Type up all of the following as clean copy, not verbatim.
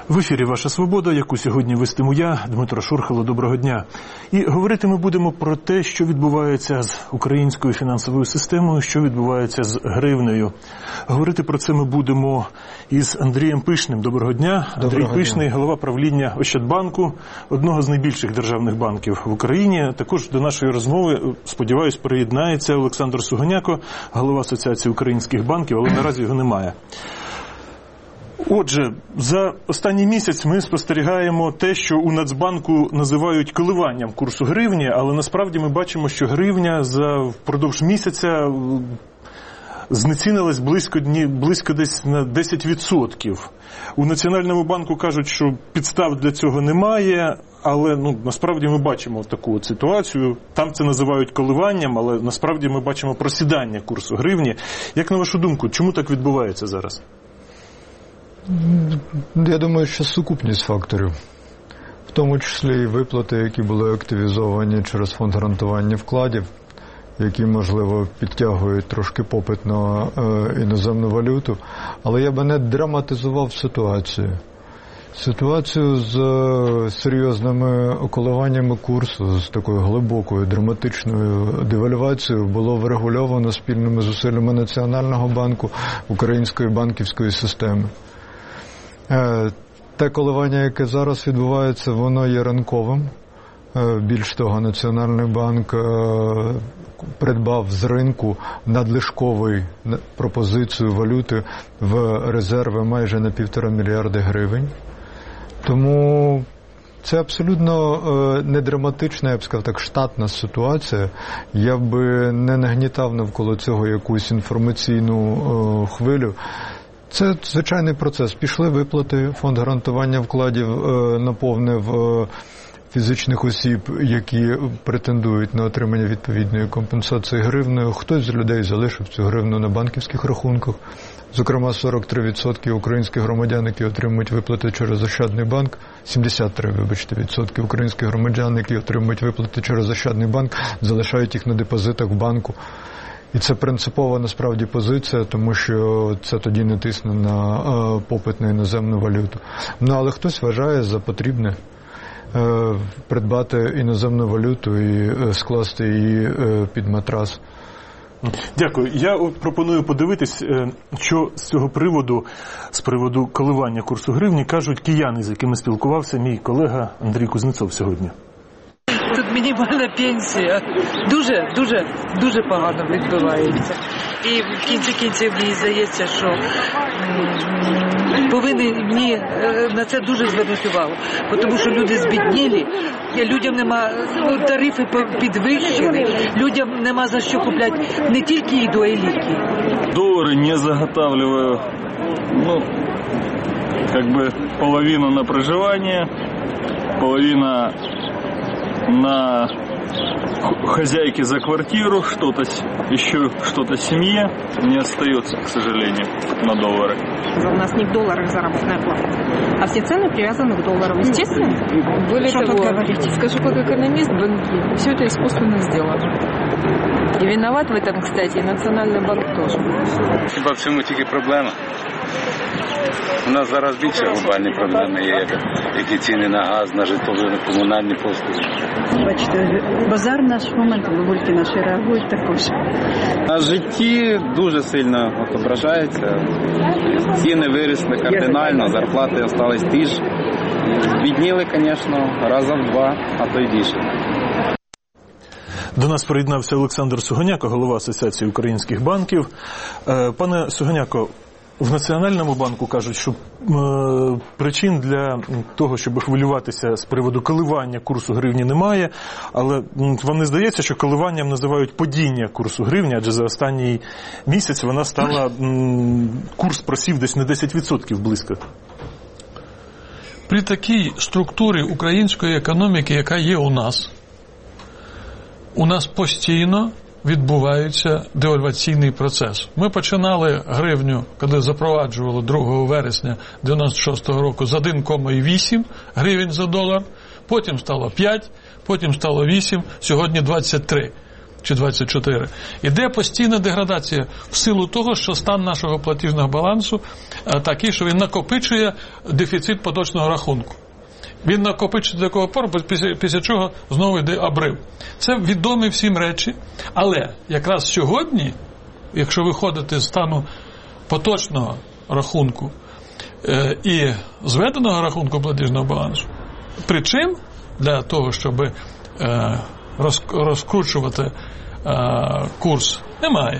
В ефірі «Ваша свобода», яку сьогодні вестиму я, Дмитро Шурхало. Доброго дня. І говорити ми будемо про те, що відбувається з українською фінансовою системою, що відбувається з гривнею. Говорити про це ми будемо із Андрієм Пишним. Доброго дня. Андрій Пишний, голова правління Ощадбанку, одного з найбільших державних банків в Україні. Також до нашої розмови, сподіваюсь, приєднається Олександр Сугоняко, голова Асоціації українських банків, але наразі його немає. Отже, за останній місяць ми спостерігаємо те, що у Нацбанку називають коливанням курсу гривні, але насправді ми бачимо, що гривня впродовж місяця знецінилась близько десь на 10%. У Національному банку кажуть, що підстав для цього немає, але насправді ми бачимо таку ситуацію. Там це називають коливанням, але насправді ми бачимо просідання курсу гривні. Як на вашу думку, чому так відбувається зараз? Я думаю, що сукупність факторів, в тому числі і виплати, які були активізовані через фонд гарантування вкладів, які, можливо, підтягують трошки попит на іноземну валюту. Але я би не драматизував ситуацію. Ситуацію з серйозними коливаннями курсу, з такою глибокою, драматичною девальвацією було врегульовано спільними зусиллями Національного банку, української банківської системи. Те коливання, яке зараз відбувається, воно є ринковим. Більш того, Національний банк придбав з ринку надлишкову пропозицію валюти в резерви майже на 1,5 мільярда гривень. Тому це абсолютно не драматична, я б сказав так, штатна ситуація. Я би не нагнітав навколо цього якусь інформаційну хвилю. Це звичайний процес. Пішли виплати, фонд гарантування вкладів наповнив фізичних осіб, які претендують на отримання відповідної компенсації гривнею. Хтось з людей залишив цю гривну на банківських рахунках. Зокрема, 43% українських громадян, які отримують виплати через Ощадний банк, 73% українських громадян, які отримують виплати через Ощадний банк, залишають їх на депозитах в банку. І це принципова, насправді, позиція, тому що це тоді не тисне на попит на іноземну валюту. Але хтось вважає за потрібне придбати іноземну валюту і скласти її під матрас. Дякую. Я пропоную подивитись, що з цього приводу, з приводу коливання курсу гривні, кажуть кияни, з якими спілкувався мій колега Андрій Кузнецов сьогодні. Тут мінімальна пенсія. Дуже погано відбувається. І в кінці кінців мені здається, що повинні мені на це дуже звернути увагу. Тому що люди збідніли, людям нема, тарифи підвищили, людям нема за що купляти не тільки їду, а й ліки. Доллары не заготавливаю, половину на проживание, половина на хозяйке за квартиру, что-то семье не остается, к сожалению, на доллары. У нас не в долларах заработная плата, а все цены привязаны к доллару. Естественно. Более того, скажу как экономист, все это искусственно сделано. И виноват в этом, кстати, и Национальный банк тоже. Хіба в цьому тільки проблема? У нас зараз більше глобальні проблеми є, які ціни на газ, на житло, на комунальні послуги. Бачите, базар в наш момент, бабульки наші реагують також. На житті дуже сильно відображається. Ціни виросли кардинально, зарплати залишились ті ж. Бідніли, звісно, раза в два, а то й більше. До нас приєднався Олександр Сугоняко, голова Асоціації українських банків. Пане Сугоняко, в Національному банку кажуть, що причин для того, щоб хвилюватися з приводу коливання курсу гривні немає, але вам не здається, що коливанням називають падіння курсу гривні, адже за останній місяць вона стала, курс просів десь на 10% близько. При такій структурі української економіки, яка є у нас постійно відбувається девальваційний процес. Ми починали гривню, коли запроваджували 2 вересня 1996 року з 1,8 гривень за долар, потім стало 5, потім стало 8, сьогодні 23. чи 24. Іде постійна деградація в силу того, що стан нашого платіжного балансу такий, що він накопичує дефіцит поточного рахунку. Він накопичує до такого пору, після чого знову йде обрив. Це відомі всім речі, але якраз сьогодні, якщо виходити з стану поточного рахунку і зведеного рахунку платіжного балансу, причин для того, щоб розкручувати курс, немає.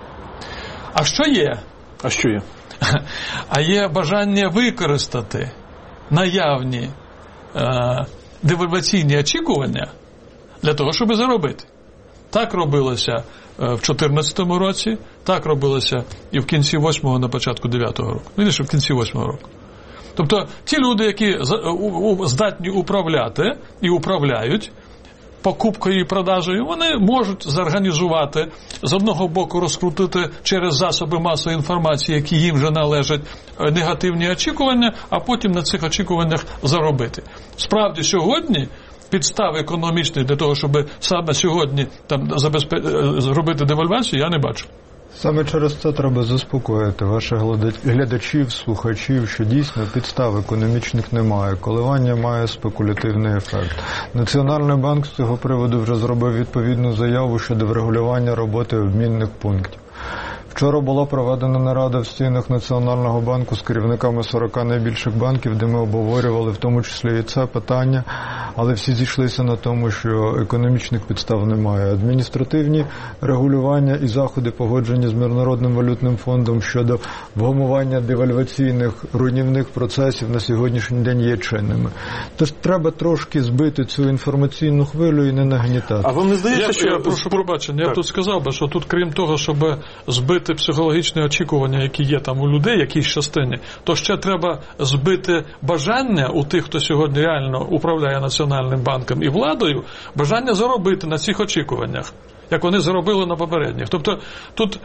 А що є? А що є? А є бажання використати наявні девальваційні очікування для того, щоб заробити. Так робилося в 2014 році, так робилося і в кінці 8-го, на початку 9-го року. Видиш, в кінці 8-го року. Тобто ті люди, які здатні управляти і управляють покупкою і продажею, вони можуть зорганізувати, з одного боку розкрутити через засоби масової інформації, які їм вже належать, негативні очікування, а потім на цих очікуваннях заробити. Справді, сьогодні підстав економічних для того, щоб саме сьогодні зробити девальвацію, я не бачу. Саме через це треба заспокоїти ваших глядачів, слухачів, що дійсно підстав економічних немає. Коливання має спекулятивний ефект. Національний банк з цього приводу вже зробив відповідну заяву щодо врегулювання роботи обмінних пунктів. Вчора була проведена нарада в стінах Національного банку з керівниками 40 найбільших банків, де ми обговорювали в тому числі і це питання, але всі зійшлися на тому, що економічних підстав немає. Адміністративні регулювання і заходи, погоджені з Міжнародним валютним фондом щодо вгамування девальваційних руйнівних процесів на сьогоднішній день є чинними. Тож треба трошки збити цю інформаційну хвилю і не нагнітати. А вам не здається, що... Я прошу пробачення, я тут сказав би, що тут крім того, щоб збити психологічні очікування, які є там у людей, якісь частині, то ще треба збити бажання у тих, хто сьогодні реально управляє Національним банком і владою, бажання заробити на цих очікуваннях, як вони заробили на попередніх. Тобто тут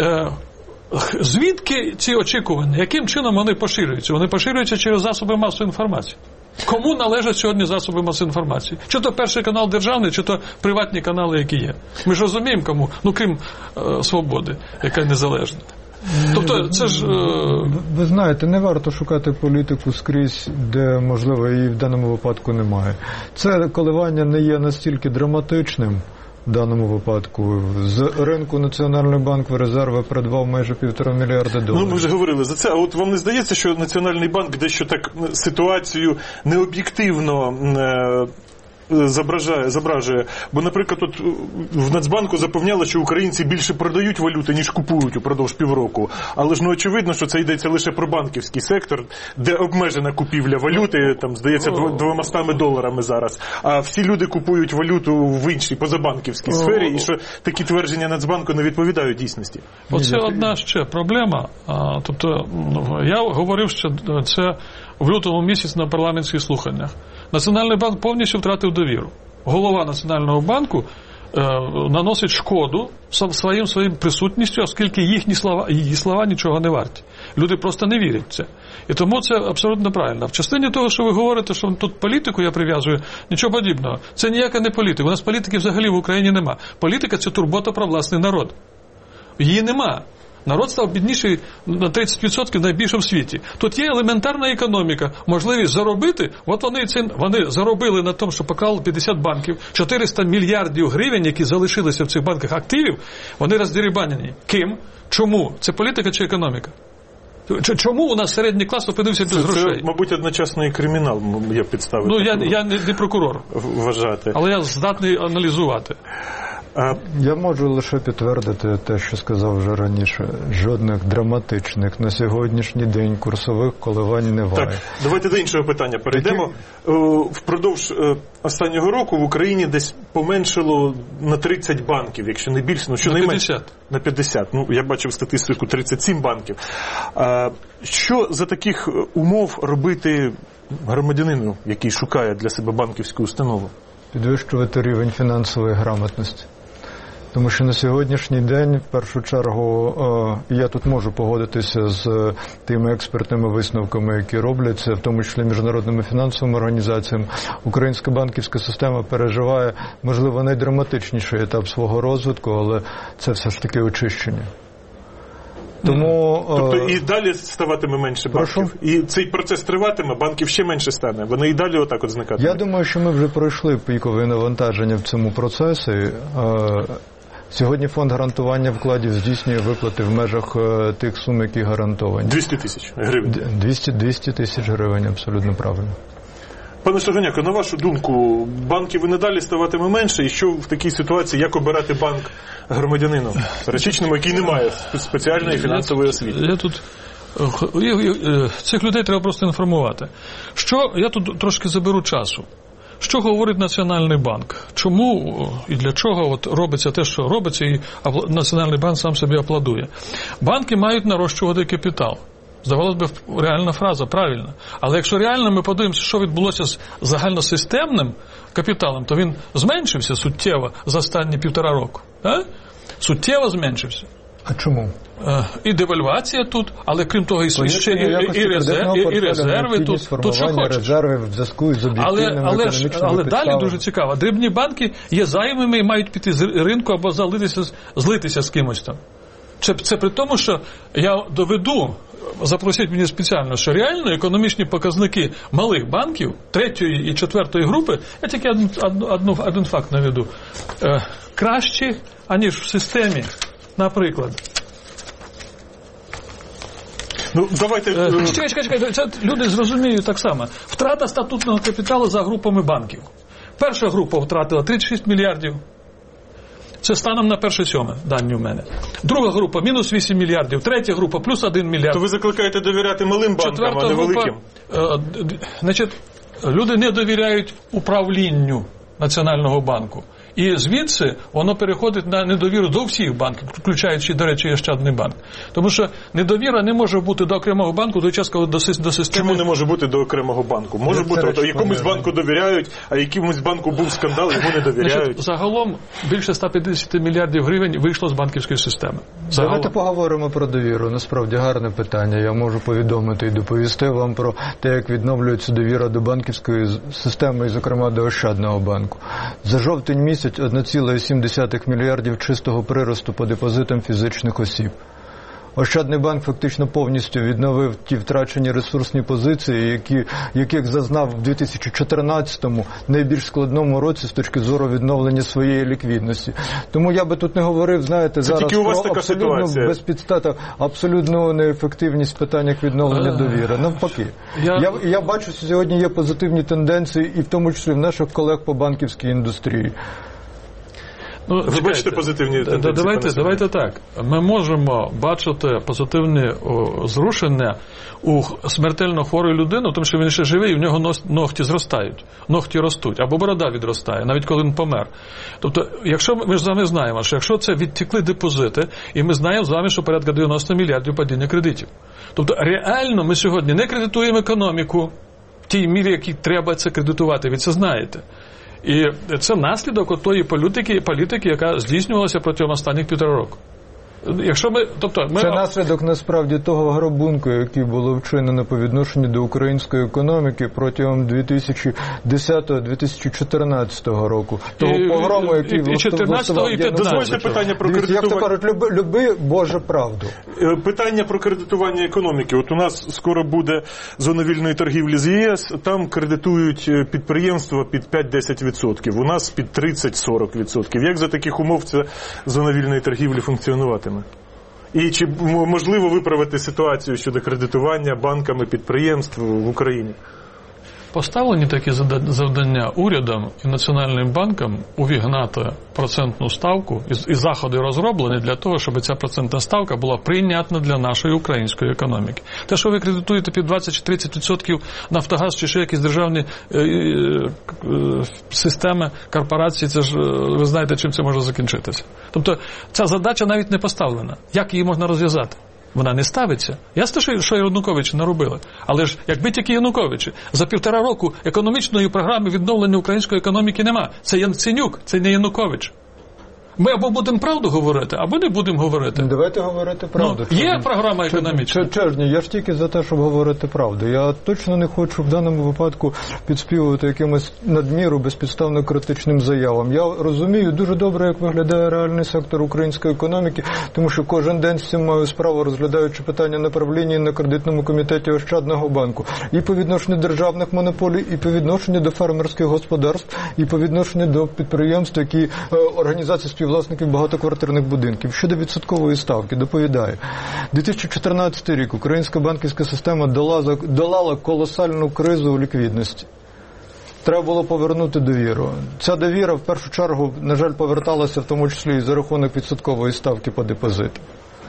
звідки ці очікування, яким чином вони поширюються? Вони поширюються через засоби масової інформації. Кому належать сьогодні засоби масової інформації? Чи то Перший канал державний, чи то приватні канали, які є. Ми ж розуміємо, кому, крім Свободи, яка незалежна. Тобто це ж... Ви знаєте, не варто шукати політику скрізь, де, можливо, її в даному випадку немає. Це коливання не є настільки драматичним, в даному випадку. З ринку Національний банк в резерви придбав майже $1,5 мільярда. Ми вже говорили за це. А от вам не здається, що Національний банк дещо так ситуацію необ'єктивно зображує? Бо, наприклад, от в Нацбанку запевняли, що українці більше продають валюти, ніж купують упродовж півроку. Але ж очевидно, що це йдеться лише про банківський сектор, де обмежена купівля валюти, там, здається, $200 зараз. А всі люди купують валюту в іншій, позабанківській сфері, і що такі твердження Нацбанку не відповідають дійсності. Оце одна ще проблема. Тобто, я говорив, що це в лютому місяці на парламентських слуханнях. Національний банк повністю втратив довіру. Голова Національного банку наносить шкоду своїм присутністю, оскільки її слова нічого не варті. Люди просто не вірять в це. І тому це абсолютно правильно. В частині того, що ви говорите, що тут політику я прив'язую, нічого подібного. Це ніяка не політика. У нас політики взагалі в Україні нема. Політика – це турбота про власний народ. Її нема. Народ став бідніший на 30% найбільше в світі. Тут є елементарна економіка, можливість заробити. От вони заробили на тому, що поклали 50 банків, 400 мільярдів гривень, які залишилися в цих банках активів, вони роздерибанені. Ким? Чому? Це політика чи економіка? Чому у нас середній клас опинився без грошей? Це, мабуть, одночасно і кримінал є підстави. Я не прокурор. Вважати. Але я здатний аналізувати. Я можу лише підтвердити те, що сказав вже раніше. Жодних драматичних на сьогоднішній день курсових коливань немає. Так, давайте до іншого питання перейдемо. Впродовж останнього року в Україні десь поменшало на 30 банків, якщо не більше, на 50. На 50. Я бачив статистику 37 банків. Що за таких умов робити громадянину, який шукає для себе банківську установу? Підвищувати рівень фінансової грамотності. Тому що на сьогоднішній день, в першу чергу, я тут можу погодитися з тими експертними висновками, які робляться, в тому числі міжнародними фінансовими організаціями. Українська банківська система переживає, можливо, найдраматичніший етап свого розвитку, але це все ж таки очищення. Тому, тобто і далі ставатиме менше банків? Прошу? І цей процес триватиме, банків ще менше стане? Вони і далі отак от зникатимуть? Я думаю, що ми вже пройшли пікове навантаження в цьому процесі. Сьогодні фонд гарантування вкладів здійснює виплати в межах тих сум, які гарантовані. 200 тисяч гривень? 200 тисяч гривень, абсолютно правильно. Пане Штогоняко, на вашу думку, банків і надалі ставатиме менше, і що в такій ситуації, як обирати банк громадянину пересічному, який не має спеціальної фінансової освіти? Цих людей треба просто інформувати. Я тут трошки заберу часу. Що говорить Національний банк? Чому і для чого робиться те, що робиться, і Національний банк сам собі аплодує? Банки мають нарощувати капітал. Здавалося б, реальна фраза, правильно. Але якщо реально ми подивимося, що відбулося з загальносистемним капіталом, то він зменшився суттєво за останні 1,5 року. Суттєво зменшився. А чому? І девальвація тут, але крім того, ще і резерви тут. Тут що хочеш. Резерви в зв'язку з об'єктивними економічними підставами. Далі дуже цікаво. Дрібні банки є зайвими і мають піти з ринку або злитися з кимось там. Це при тому, що я доведу, запросіть мені спеціально, що реально економічні показники малих банків, 3-ї і 4-ї групи, я тільки один факт наведу, кращі, аніж в системі, наприклад. Давайте... Чекай, це люди зрозуміють так само. Втрата статутного капіталу за групами банків. Перша група втратила 36 мільярдів. Це станом на 1.7, дані у мене. Друга група – мінус 8 мільярдів. Третя група – плюс 1 мільярд. То ви закликаєте довіряти малим банкам, а не великим? Значить, люди не довіряють управлінню Національного банку. І звідси воно переходить на недовіру до всіх банків, включаючи, до речі, Ощадний банк. Тому що недовіра не може бути до окремого банку до часу, коли до системи... Чому не може бути до окремого банку? Може бути, якомусь банку довіряють, а якомусь банку був скандал, йому не довіряють. Значить, загалом більше 150 мільярдів гривень вийшло з банківської системи. Давайте поговоримо про довіру. Насправді гарне питання. Я можу повідомити і доповісти вам про те, як відновлюється довіра до банківської системи, і, зокрема, до Ощадного банку. За жовтень місяць 1,7 мільярдів чистого приросту по депозитам фізичних осіб. Ощадний банк фактично повністю відновив ті втрачені ресурсні позиції, яких зазнав в 2014-му, найбільш складному році з точки зору відновлення своєї ліквідності. Тому я би тут не говорив, знаєте, це зараз про абсолютну безпідставну, абсолютну неефективність в питаннях відновлення довіри. Навпаки. Я бачу, що сьогодні є позитивні тенденції, і в тому числі в наших колег по банківській індустрії. Ви бачите позитивні тенденції? Давайте так. Ми можемо бачити позитивні зрушення у смертельно хворої людини, тому що він ще живий, і в нього ногті зростають, ногті ростуть, або борода відростає, навіть коли він помер. Тобто, якщо ми ж з вами знаємо, що якщо це відтекли депозити, і ми знаємо з вами, що порядка 90 мільярдів падіння кредитів. Тобто, реально ми сьогодні не кредитуємо економіку в тій мірі, якій треба це кредитувати, ви це знаєте. І це наслідок тої політики, яка здійснювалася протягом останніх 1,5 року. Це наслідок, насправді, того грабунку, який було вчинено по відношенню до української економіки протягом 2010-2014 року. Того погрому, який влаштував Дозвольте питання про кредитування. Як то кажуть, люби Боже правду. Питання про кредитування економіки. От у нас скоро буде зона вільної торгівлі з ЄС, там кредитують підприємства під 5-10%, у нас під 30-40%. Як за таких умов ця зона вільної торгівлі функціонуватиме? І чи можливо виправити ситуацію щодо кредитування банками підприємств в Україні? Поставлені такі завдання урядом і Національним банком увігнати процентну ставку, і заходи розроблені для того, щоб ця процентна ставка була прийнятна для нашої української економіки. Те, що ви кредитуєте під 20 чи 30% Нафтогаз чи ще якісь державні системи, корпорації, це ж ви знаєте, чим це може закінчитися. Тобто ця задача навіть не поставлена. Як її можна розв'язати? Вона не ставиться. Ясно, що Януковичі наробили. Але ж, якби тільки Януковичі, за 1,5 року економічної програми відновлення української економіки нема. Це Яценюк, це не Янукович. Ми або будемо правду говорити, або не будемо говорити. Давайте говорити правду. Є програма економічна. Чежні, я ж тільки за те, щоб говорити правду. Я точно не хочу в даному випадку підспівувати якимось надміру безпідставно критичним заявам. Я розумію дуже добре, як виглядає реальний сектор української економіки, тому що кожен день з цим маю справу, розглядаючи питання направлення на кредитному комітеті Ощадного банку. І по відношенню державних монополій, і по відношенню до фермерських господарств, і по відношенню до підприємств, які організації співвласників багатоквартирних будинків. Щодо відсоткової ставки, доповідаю. 2014 рік українська банківська система долала колосальну кризу у ліквідності. Треба було повернути довіру. Ця довіра, в першу чергу, на жаль, поверталася в тому числі і за рахунок відсоткової ставки по депозиту.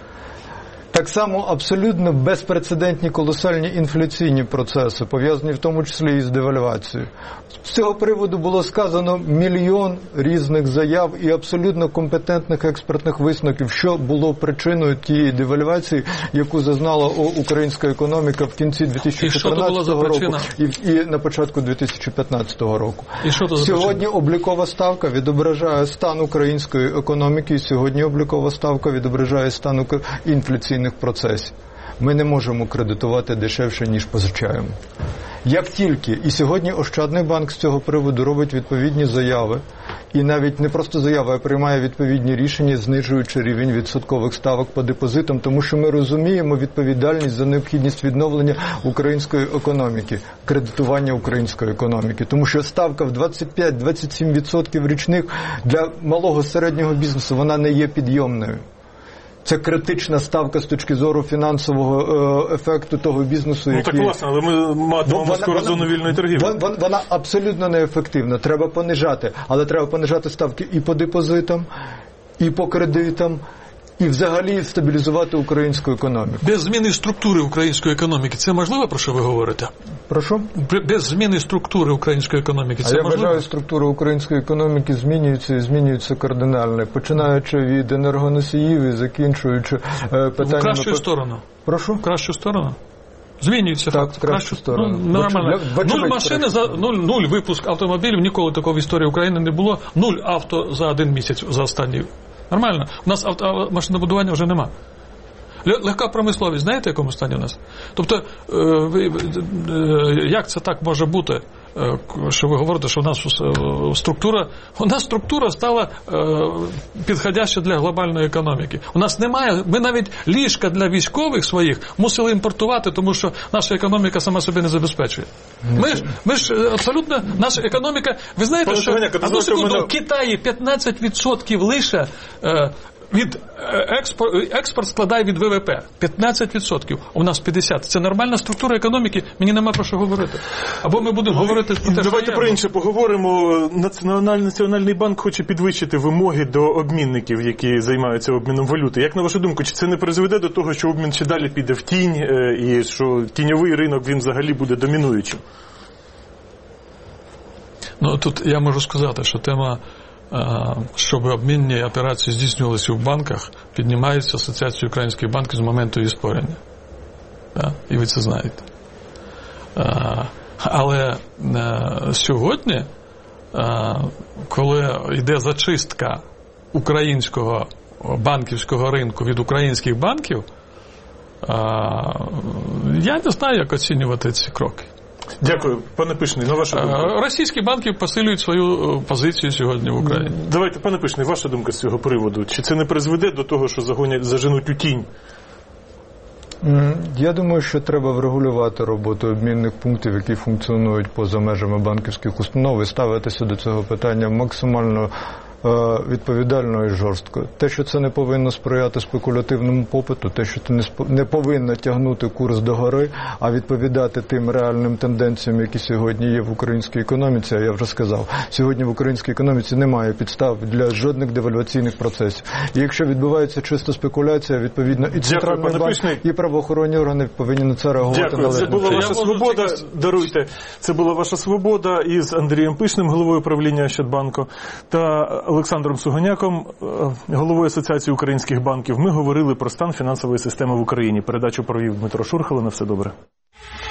Так само абсолютно безпрецедентні колосальні інфляційні процеси, пов'язані в тому числі і з девальвацією. З цього приводу було сказано мільйон різних заяв і абсолютно компетентних експертних висновків, що було причиною тієї девальвації, яку зазнала українська економіка в кінці 2014 року і на початку 2015 року. Сьогодні облікова ставка відображає стан української економіки, і сьогодні облікова ставка відображає стан інфляційних процесів. Ми не можемо кредитувати дешевше, ніж позичаємо. Як тільки, і сьогодні Ощадний банк з цього приводу робить відповідні заяви, і навіть не просто заяви, а приймає відповідні рішення, знижуючи рівень відсоткових ставок по депозитам, тому що ми розуміємо відповідальність за необхідність відновлення української економіки, кредитування української економіки, тому що ставка в 25-27% річних для малого середнього бізнесу, вона не є підйомною. Це критична ставка з точки зору фінансового ефекту того бізнесу, який... так, власне, але ми матимемо скоро зону вільної торгівлі. Вона абсолютно неефективна. Треба понижати. Але треба понижати ставки і по депозитам, і по кредитам, і взагалі стабілізувати українську економіку. Без зміни структури української економіки це можливо, про що ви говорите? Прошу? Без зміни структури української економіки це можливо? Я вважаю, структура української економіки змінюється і змінюється кардинально, починаючи від енергоносіїв і закінчуючи питаннями... В кращу сторону. Прошу? В кращу сторону. Змінюється так, в кращу сторону. Нормально. Нуль машини, нуль випуск автомобілів, ніколи такого в історії України не було. 0 авто за один місяць за останні. Нормально. У нас машинобудування вже нема. Легка промисловість, знаєте, в якому стані у нас? Тобто, як це так може бути, що ви говорите, що у нас структура стала підходяща для глобальної економіки. У нас немає, ми навіть ліжка для військових своїх мусили імпортувати, тому що наша економіка сама себе не забезпечує. Ми ж абсолютно, наша економіка, ви знаєте, що в Китаї 15% лише від експорт складає від ВВП 15%, у нас 50%. Це нормальна структура економіки, мені нема про що говорити. Або ми будемо говорити про те, давайте про інше поговоримо. Національний банк хоче підвищити вимоги до обмінників, які займаються обміном валюти. Як на вашу думку, чи це не призведе до того, що обмін ще далі піде в тінь, і що тіньовий ринок, він взагалі буде домінуючим? Тут я можу сказати, що тема, щоб обмінні операції здійснювалися в банках, піднімається Асоціацією українських банків з моменту її створення. І ви це знаєте. Але сьогодні, коли йде зачистка українського банківського ринку від українських банків, я не знаю, як оцінювати ці кроки. Дякую. Пане Пишний, на вашу думку. Російські банки посилюють свою позицію сьогодні в Україні. Давайте, пане Пишний, ваша думка з цього приводу. Чи це не призведе до того, що заженуть у тінь? Я думаю, що треба врегулювати роботу обмінних пунктів, які функціонують поза межами банківських установ, і ставитися до цього питання максимально відповідально і жорстко. Те, що це не повинно сприяти спекулятивному попиту, те, що це не повинно тягнути курс догори, а відповідати тим реальним тенденціям, які сьогодні є в українській економіці, а я вже сказав, сьогодні в українській економіці немає підстав для жодних девальваційних процесів. І якщо відбувається чисто спекуляція, відповідно і центральний банк, і правоохоронні органи повинні на це реагувати належно. Це була ваша свобода, даруйте, це була ваша свобода із Андрієм Пишним, головою правління Ощадбанку, та Олександром Сугоняком, головою Асоціації українських банків. Ми говорили про стан фінансової системи в Україні. Передачу провів Дмитро Шурхало. На все добре.